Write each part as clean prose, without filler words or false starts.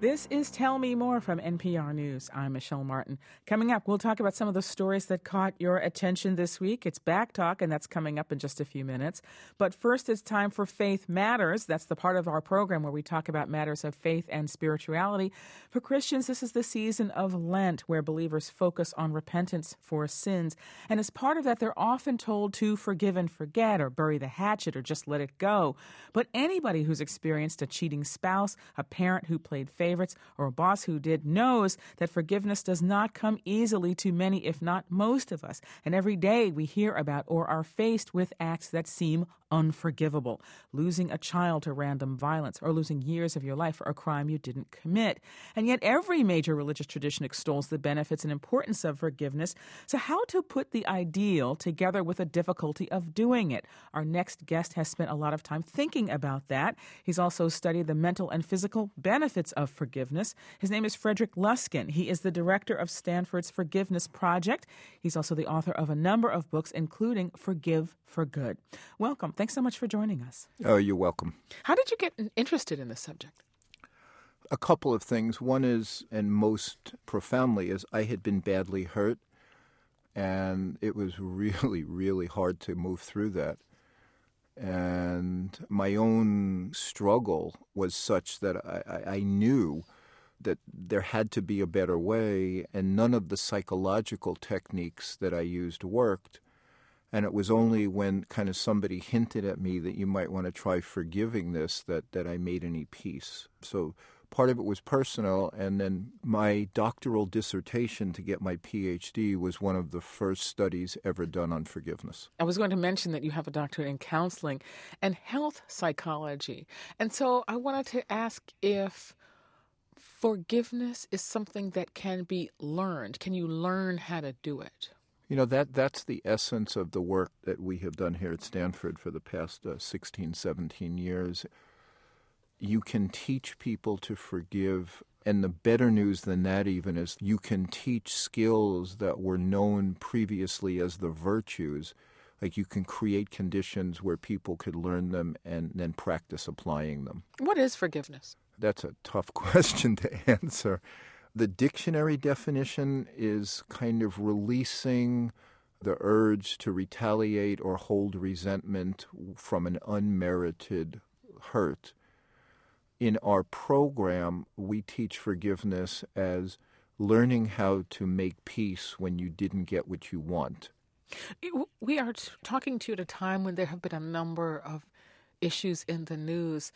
This is Tell Me More from NPR News. I'm Michelle Martin. Coming up, we'll talk about some of the stories that caught your attention this week. It's Back Talk, and that's coming up in just a few minutes. But first, it's time for Faith Matters. That's the part of our program where we talk about matters of faith and spirituality. For Christians, this is the season of Lent, where believers focus on repentance for sins. And as part of that, they're often told to forgive and forget, or bury the hatchet, or just let it go. But anybody who's experienced a cheating spouse, a parent who played favorites, or a boss who did knows that forgiveness does not come easily to many, if not most of us. And every day we hear about or are faced with acts that seem unforgivable. Losing a child to random violence, or losing years of your life for a crime you didn't commit. And yet every major religious tradition extols the benefits and importance of forgiveness. So how to put the ideal together with the difficulty of doing it? Our next guest has spent a lot of time thinking about that. He's also studied the mental and physical benefits of forgiveness. His name is Frederick Luskin. He is the director of Stanford's Forgiveness Project. He's also the author of a number of books, including Forgive for Good. Welcome. Thanks so much for joining us. Oh, you're welcome. How did you get interested in this subject? A couple of things. One is, and most profoundly, is I had been badly hurt, and it was really, really hard to move through that. And my own struggle was such that I knew that there had to be a better way, and none of the psychological techniques that I used worked. And it was only when kind of somebody hinted at me that you might want to try forgiving this that I made any peace. So part of it was personal, and then my doctoral dissertation to get my PhD was one of the first studies ever done on forgiveness. I was going to mention that you have a doctorate in counseling and health psychology. And so I wanted to ask if forgiveness is something that can be learned. Can you learn how to do it? You know, that's the essence of the work that we have done here at Stanford for the past 16, 17 years. You can teach people to forgive, and the better news than that even is you can teach skills that were known previously as the virtues. Like you can create conditions where people could learn them and then practice applying them. What is forgiveness? That's a tough question to answer. The dictionary definition is kind of releasing the urge to retaliate or hold resentment from an unmerited hurt. In our program, we teach forgiveness as learning how to make peace when you didn't get what you want. We are talking to you at a time when there have been a number of issues in the news,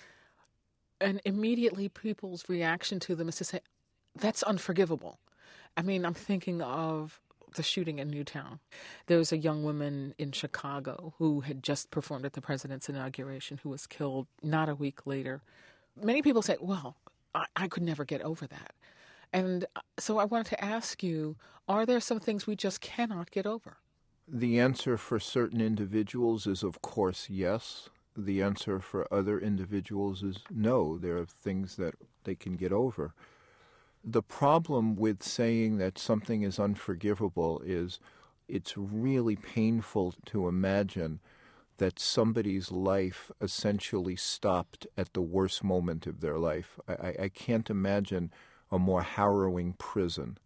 and immediately people's reaction to them is to say, that's unforgivable. I mean, I'm thinking of the shooting in Newtown. There was a young woman in Chicago who had just performed at the president's inauguration who was killed not a week later. Many people say, well, I could never get over that. And so I wanted to ask you, are there some things we just cannot get over? The answer for certain individuals is, of course, yes. The answer for other individuals is no. There are things that they can get over. The problem with saying that something is unforgivable is it's really painful to imagine that somebody's life essentially stopped at the worst moment of their life. I can't imagine a more harrowing prison.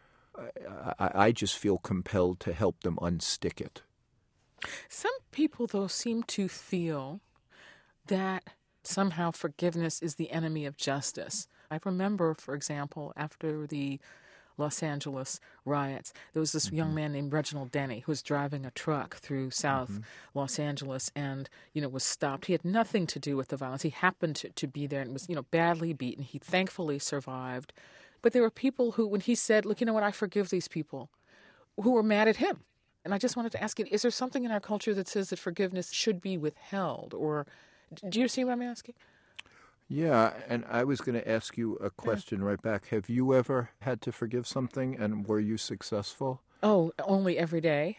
I just feel compelled to help them unstick it. Some people, though, seem to feel that somehow forgiveness is the enemy of justice. I remember, for example, after the Los Angeles riots, there was this young man named Reginald Denny who was driving a truck through South Los Angeles and, was stopped. He had nothing to do with the violence. He happened to be there and was, badly beaten. He thankfully survived. But there were people who, when he said, look, you know what, I forgive these people, who were mad at him. And I just wanted to ask you, is there something in our culture that says that forgiveness should be withheld? Or do you see what I'm asking? Yeah, and I was going to ask you a question right back. Have you ever had to forgive something, and were you successful? Oh, only every day.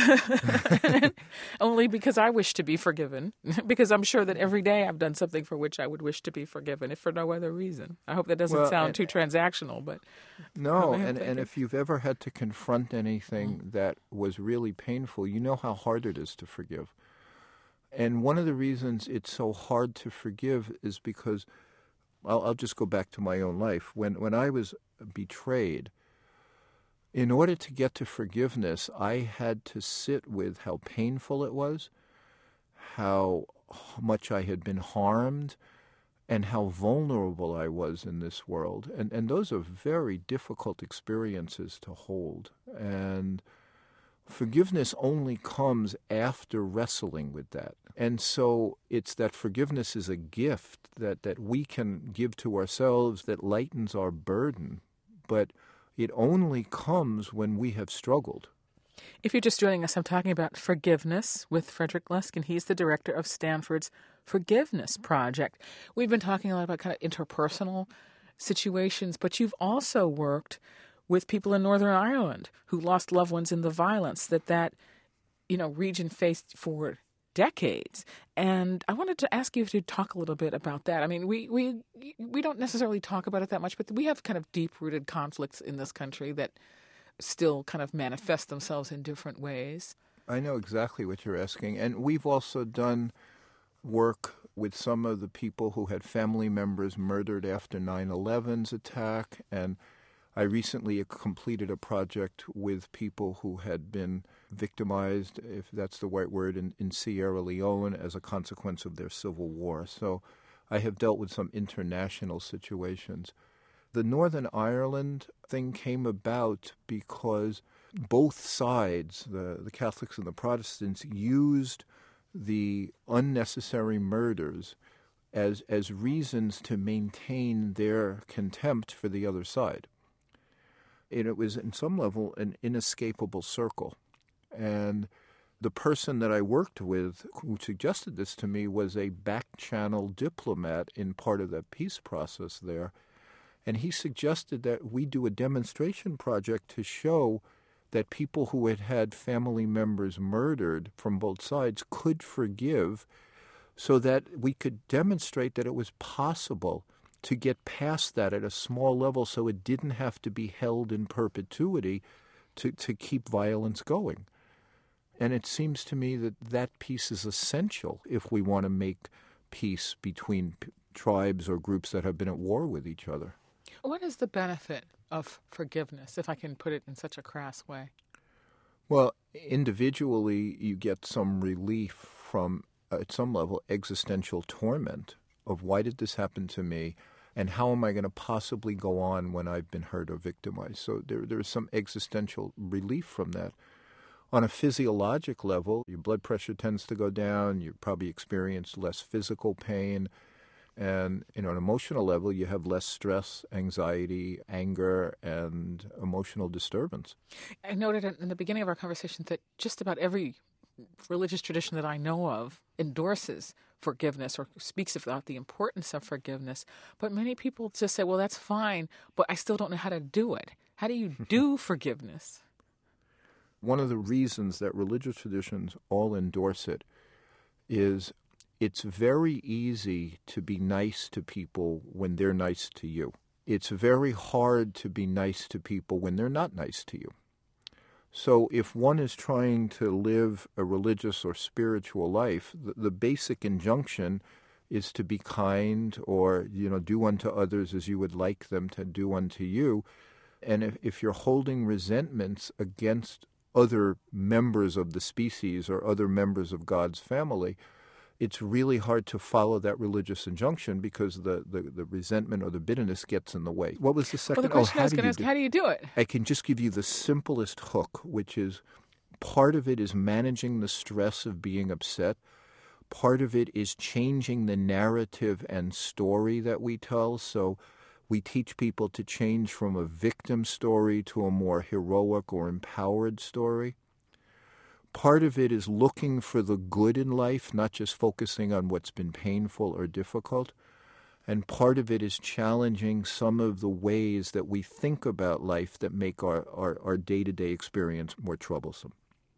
Only because I wish to be forgiven. Because I'm sure that every day I've done something for which I would wish to be forgiven, if for no other reason. I hope that doesn't sound too transactional, but... No, and if you've ever had to confront anything that was really painful, you know how hard it is to forgive. And one of the reasons it's so hard to forgive is because I'll just go back to my own life. When I was betrayed, in order to get to forgiveness, I had to sit with how painful it was, how much I had been harmed, and how vulnerable I was in this world. And those are very difficult experiences to hold. And forgiveness only comes after wrestling with that. And so it's that forgiveness is a gift that we can give to ourselves that lightens our burden. But it only comes when we have struggled. If you're just joining us, I'm talking about forgiveness with Frederick Luskin. He's the director of Stanford's Forgiveness Project. We've been talking a lot about kind of interpersonal situations, but you've also worked with people in Northern Ireland who lost loved ones in the violence that region faced for decades. And I wanted to ask you to talk a little bit about that. I mean, we don't necessarily talk about it that much, but we have kind of deep-rooted conflicts in this country that still kind of manifest themselves in different ways. I know exactly what you're asking. And we've also done work with some of the people who had family members murdered after 9/11's attack. And I recently completed a project with people who had been victimized, if that's the right word, in Sierra Leone as a consequence of their civil war. So I have dealt with some international situations. The Northern Ireland thing came about because both sides, the Catholics and the Protestants, used the unnecessary murders as reasons to maintain their contempt for the other side. And it was, in some level, an inescapable circle. And the person that I worked with who suggested this to me was a back-channel diplomat in part of the peace process there. And he suggested that we do a demonstration project to show that people who had had family members murdered from both sides could forgive, so that we could demonstrate that it was possible to get past that at a small level so it didn't have to be held in perpetuity to keep violence going. And it seems to me that that piece is essential if we want to make peace between tribes or groups that have been at war with each other. What is the benefit of forgiveness, if I can put it in such a crass way? Well, individually, you get some relief from, at some level, existential torment of why did this happen to me, and how am I going to possibly go on when I've been hurt or victimized? So there's some existential relief from that. On a physiologic level, your blood pressure tends to go down, you probably experience less physical pain, and on an emotional level, you have less stress, anxiety, anger, and emotional disturbance. I noted in the beginning of our conversation that just about every religious tradition that I know of endorses forgiveness or speaks about the importance of forgiveness. But many people just say, well, that's fine, but I still don't know how to do it. How do you do forgiveness? One of the reasons that religious traditions all endorse it is it's very easy to be nice to people when they're nice to you. It's very hard to be nice to people when they're not nice to you. So if one is trying to live a religious or spiritual life, the basic injunction is to be kind or, do unto others as you would like them to do unto you. And if you're holding resentments against other members of the species or other members of God's family, it's really hard to follow that religious injunction because the resentment or the bitterness gets in the way. What was the second? Well, the question I was going to ask, how do you do it? I can just give you the simplest hook, which is part of it is managing the stress of being upset. Part of it is changing the narrative and story that we tell. So we teach people to change from a victim story to a more heroic or empowered story. Part of it is looking for the good in life, not just focusing on what's been painful or difficult. And part of it is challenging some of the ways that we think about life that make our day-to-day experience more troublesome.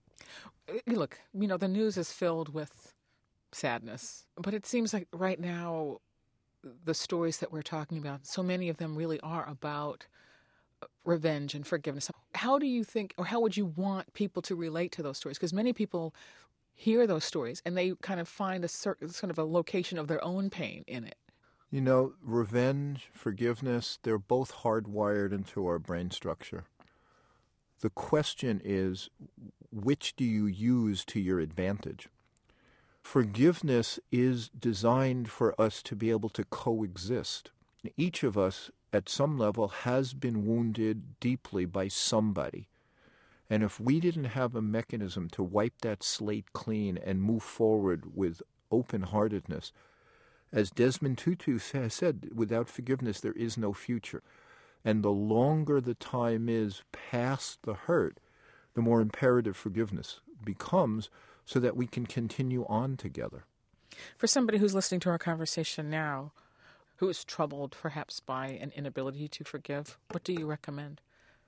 Look, the news is filled with sadness, but it seems like right now the stories that we're talking about, so many of them really are about revenge and forgiveness. How do you think, or how would you want people to relate to those stories? Because many people hear those stories and they kind of find a certain sort of a location of their own pain in it. You know, revenge, forgiveness, they're both hardwired into our brain structure. The question is, which do you use to your advantage? Forgiveness is designed for us to be able to coexist. Each of us, at some level, has been wounded deeply by somebody. And if we didn't have a mechanism to wipe that slate clean and move forward with open-heartedness, as Desmond Tutu has said, without forgiveness there is no future. And the longer the time is past the hurt, the more imperative forgiveness becomes so that we can continue on together. For somebody who's listening to our conversation now, who is troubled perhaps by an inability to forgive, what do you recommend?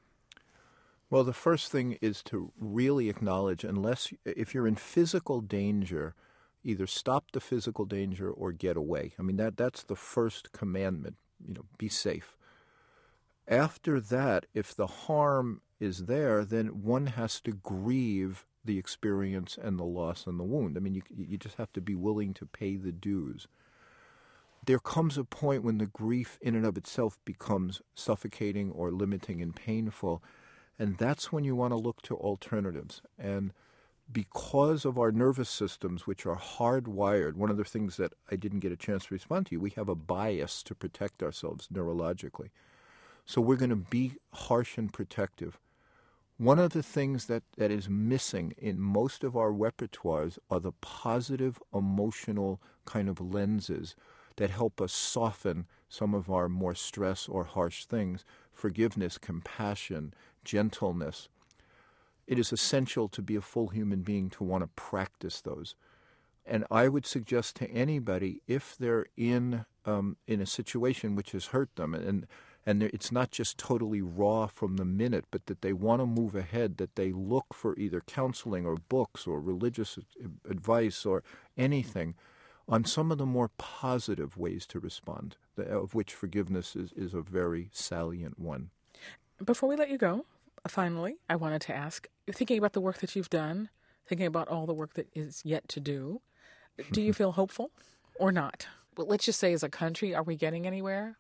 Well, the first thing is to really acknowledge, if you're in physical danger, either stop the physical danger or get away. I mean, that's the first commandment, be safe. After that, if the harm is there, then one has to grieve the experience and the loss and the wound. I mean, you just have to be willing to pay the dues. There comes a point when the grief in and of itself becomes suffocating or limiting and painful, and that's when you want to look to alternatives. And because of our nervous systems, which are hardwired, one of the things that I didn't get a chance to respond to you, we have a bias to protect ourselves neurologically. So we're going to be harsh and protective. One of the things that is missing in most of our repertoires are the positive emotional kind of lenses that help us soften some of our more stress or harsh things: forgiveness, compassion, gentleness. It is essential to be a full human being to want to practice those. And I would suggest to anybody, if they're in a situation which has hurt them, and it's not just totally raw from the minute, but that they want to move ahead, that they look for either counseling or books or religious advice or anything on some of the more positive ways to respond, of which forgiveness is a very salient one. Before we let you go, finally, I wanted to ask, thinking about the work that you've done, thinking about all the work that is yet to do you feel hopeful or not? Well, let's just say as a country, are we getting anywhere?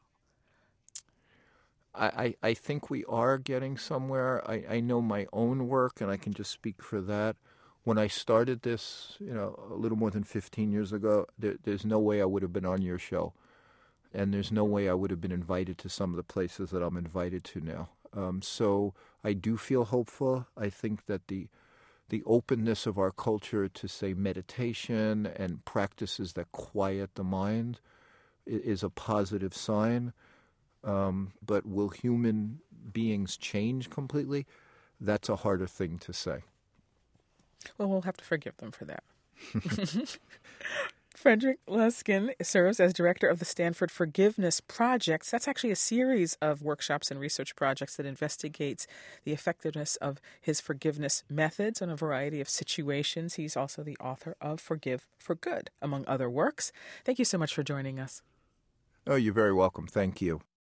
I think we are getting somewhere. I know my own work, and I can just speak for that. When I started this, a little more than 15 years ago, there's no way I would have been on your show. And there's no way I would have been invited to some of the places that I'm invited to now. So I do feel hopeful. I think that the openness of our culture to, say, meditation and practices that quiet the mind is a positive sign. But will human beings change completely? That's a harder thing to say. Well, we'll have to forgive them for that. Frederick Luskin serves as director of the Stanford Forgiveness Project. That's actually a series of workshops and research projects that investigates the effectiveness of his forgiveness methods in a variety of situations. He's also the author of Forgive for Good, among other works. Thank you so much for joining us. Oh, you're very welcome. Thank you.